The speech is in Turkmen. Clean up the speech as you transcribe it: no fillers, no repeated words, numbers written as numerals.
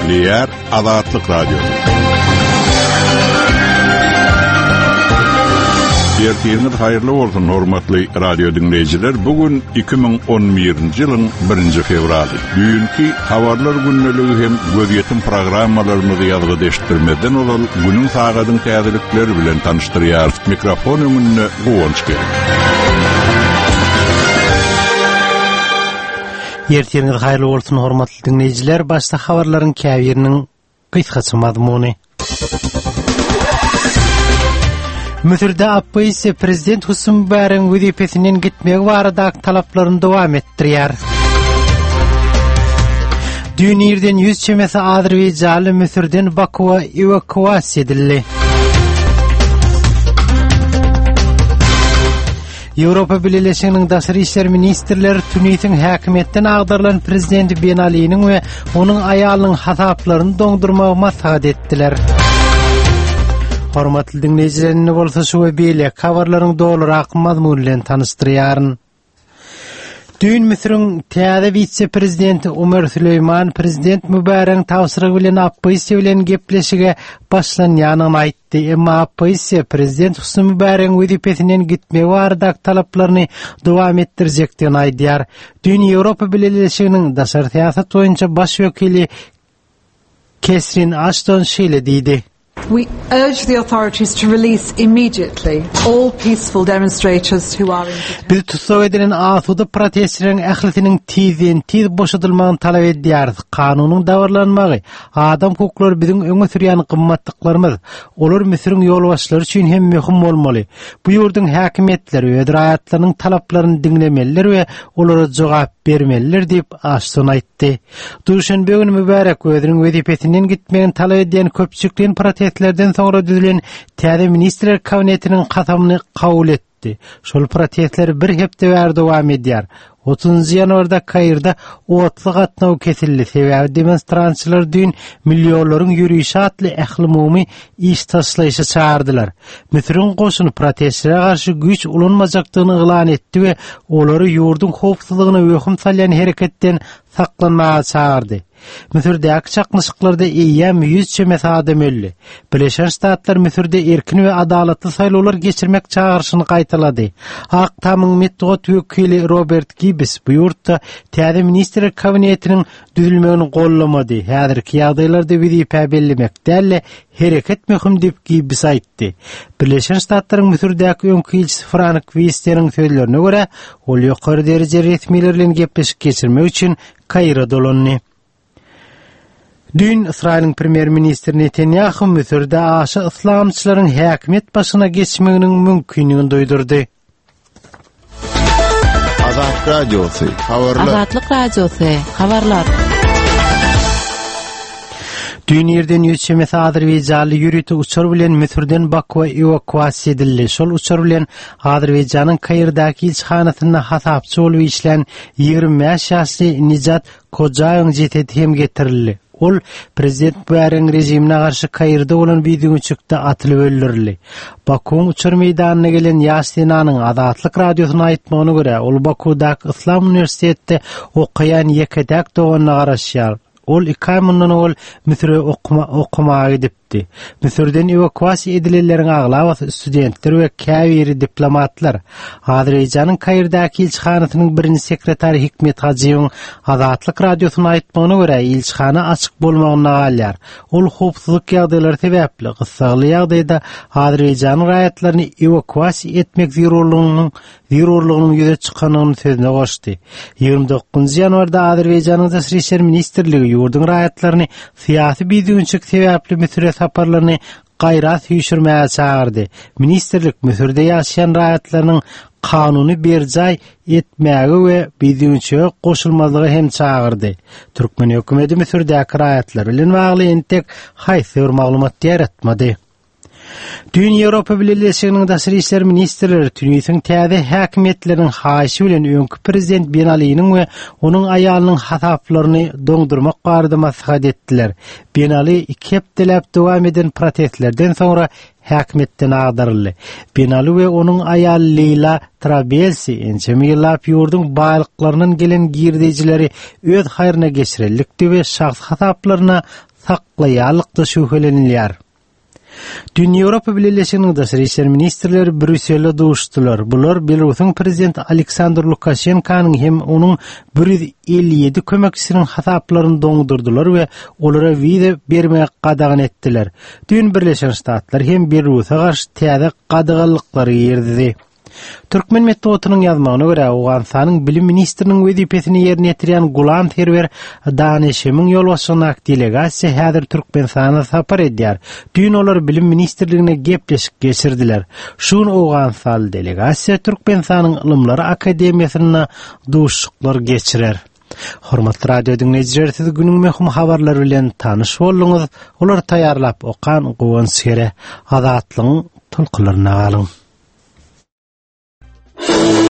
Diýär Azatlyk Radio. Erteniz hayırlı olsun hormatly radio dinleyijiler. Bugün 2011-nji ýylyň 1-nji fevraly. Düýünki habarlar günneligi hem gözetim programmalaryny ýazgyp eşitdirmeden olan günüň sagadyň täzelikleri bilen tanıştyrýar. Mikrofon öňünde Gowanç gelir. Erteniz hayırlı olsun hormatly dinleyijiler. Başta habarlaryň käbiriniň gysgaça mazmuny. Müsürde Appaysi Prezident Hussein Mübarek wezipesinden gitmegi barada talaplaryny dowam etdirýär. Dünýeden 100 çemesi Azerbaýjanly Müsürden Bakuwa evakuasiýa edildi. Ýewropa Birleşiginiň daşary işler ministrleri Tunisiň häkimetden agdarylan prezident Ben Ali'niň we onuň aýalynyň hasaplaryny doňdurmagy maslahat etdiler. Hormatly dinleyijileriniň bolsa şu we beýle habarlaryň dolurak mazmuny bilen tanıştyrýaryn. Dün Misriň täze vice-prezidenti Ömer Süleyman prezident Mübareň tawsyrygy bilen Appaysi bilen gepleşige başlanýanyny aýtdy. Emma Appaysi prezident Hussein Mübareň wezipesinden gitmegi barada talaplaryny dowam etdirjekdigini aýdýar. Dün Ýewropa Birleşiginiň daşary siýasat boýunça baş wekili Catherine Ashton şeýle diýdi. We urge the authorities to release immediately all peaceful demonstrators who are in detention. Biz tutsak edilen asuda protestçilerin ählisiniň tiz boşadylymagyny talap edýär. Kanunyň dawarlanmagy, adam hukukları biziň öňe sürýän gymmatlyklary, olar Misriň ýolbaşçylary üçin hem möhüm bolmaly. Bu ýurdun häkimetleri öz raýatlarynyň talaplaryny dinlemeliler we olara jogap bermeliler diýip Ashton aýtdy. Duşanbe günü Mübarek özüniň wezipesinden gitmegini talap edýän köpçükliň protestlerden soňra düzülen täze ministrler kabinetiniň kasamyny kabul etdi. Şol protestler bir hepde bäri dowam edýär. 30 ýanwarda Kairda otly gatnaw kesildi. Sebäbi demonstrantçylar dün millionlaryň ýürüýüşi atly ähli iş taşlaýşy çağırdylar. Misriň goşuny protestçilere garşy güç ulanmajakdygyny elan etdi we olary ýurdun howpsuzlygyna wöhüm salýan hereketden saklanmaga çağırdy. Misirde çakmışyklarda eýýäm 100 çemesi adam öldi. Birleşen Ştatlar Misirde erkin we adalatly saýlawlar geçirmek çağrışyny gaýtalady. Ak tamyň metod wekili Robert Gibbs bu ýurtda täze ministrler kabinetiniň düzülmegini gollamady. Häzirki ýagdaýlarda wezipä bellemek dälle hereket möhüm diýip Gibbs aýtdy. Birleşen Ştatlaryň Misirdäki öňkü elçisi Frank Wiesteriň sözlerine görä, ol ýokary derejede resmiler bilen gepleşik geçirmek üçin Kaira dolandy. Dün İsrail'in premier ministri Netanyahu Misirde aşy islamçylaryň häkimet başyna geçmeginiň mümkinligini doýdurdy. Azatlyk Radiosu, habarlar. Azatlyk Radiosu, habarlar. Dün ýerden 100 çemesi Azerbaýjanly ýürüýti uçar bilen Misirden Bakuwa evakuasiýa edildi. Şol uçar bilen Azerbaýjanyň Kairdaky ilçihanasyna hasapçy bolup işlen 25 ýaşly Nijat Kojaýeň jeteti hem getirildi. Ol prezident Mübareň rejimine garşy Kairda bolan bidiňçykda atylyp öldürildi. Bakuň uçar meýdanyna gelen ýaşlynanyň Azatlyk Radiosyna aýtmagyna görä, ol Bakudaky Islam Üniversitetinde okaýan ýekedäk doganyna garaşýar. Ol 2 ýyldan ol Misirde okumagy edipdi. Misirden evakuasiýa edileleriň aglaba studentler we käbir diplomatlar. Azerbaýjanyň Kairdaky ilçihanasynyň birinji sekretary Hikmet Hajiýewiň Azatlyk Radiosyna aýtmagyna görä, ilçihana açyk bolmagyna galýar. Ol howpsuzlyk ýagdaýlary sebäpli gysgaly ýagdaýda Azerbaýjanyň raýatlaryny evakuasiýa etmek zerurlygynyň ýüze çykanyny sözüne goşdy. 29 ýanwarda Azerbaýjanyň daşary işler ministrligi ýurdun raýatlaryny syýasy bidiňçik sebäpli Misirde saparlaryny gaýrat ýüşürmäge çağırdy. Ministrlik Misirde ýaşaýan raýatlarynyň kanuny berjay etmäge we bidiňçige goşulmalygy hem çağırdy. Türkmen hökümeti Misirdäki raýatlar bilen bagly entek haýsy maglumat ýaratmady. Dün Ýewropa Birleşiginiň daşary işler ministrleri Tunisiň täze häkimetleriň haýşy bilen öňkü prezident Ben Ali'niň we onuň aýalynyň hasaplaryny doňdurmak barada maslahat etdiler. Ben Ali 2 hepdelap dowam eden protestlerden soňra häkimetden agdaryldy. Ben Ali we onuň aýaly Leyla Trabelsi ençemilap ýurdun baýlyklarynyň gelen girdijileri öz haýryna geçirildi we şahs hasaplaryna saklaýarlykda şüphelenilýär. Dün Ýewropa Birleşiginiň daşary işler ministrleri Brüsselde duşdular. Bular Belarusyň prezidenti Aleksandr Lukashenkanyň hem onuň 157 kömekçisiniň hasaplaryny doňdurdylar we olara wiza bermäge gadagyn etdiler. Dün Birleşen Ştatlar hem Belarus'a garşy täze gadaganlyklary ýerdi. Türkmen Metduatynyň ýazmagyna görä, Awganystanyň bilim ministriniň wezipesini ýerine ýetirýän Gulam Serwer Danişemiň ýolbaşçylygyna delegasiýa häzir Türkmenistana sapar edýär. Dün olar bilim ministrligine gepleşik geçirdiler. Şuň Awganystan delegasiýa Türkmenistanyň Ilymlar Akademiýasyna duşluklar geçirer. Hormatly radio dinleýijiler, siz günüň möhüm habarlary bilen tanyş bolduňyz. Olar taýýarlap okan Gowan Sere Azatlygyň tulkylaryna galyň.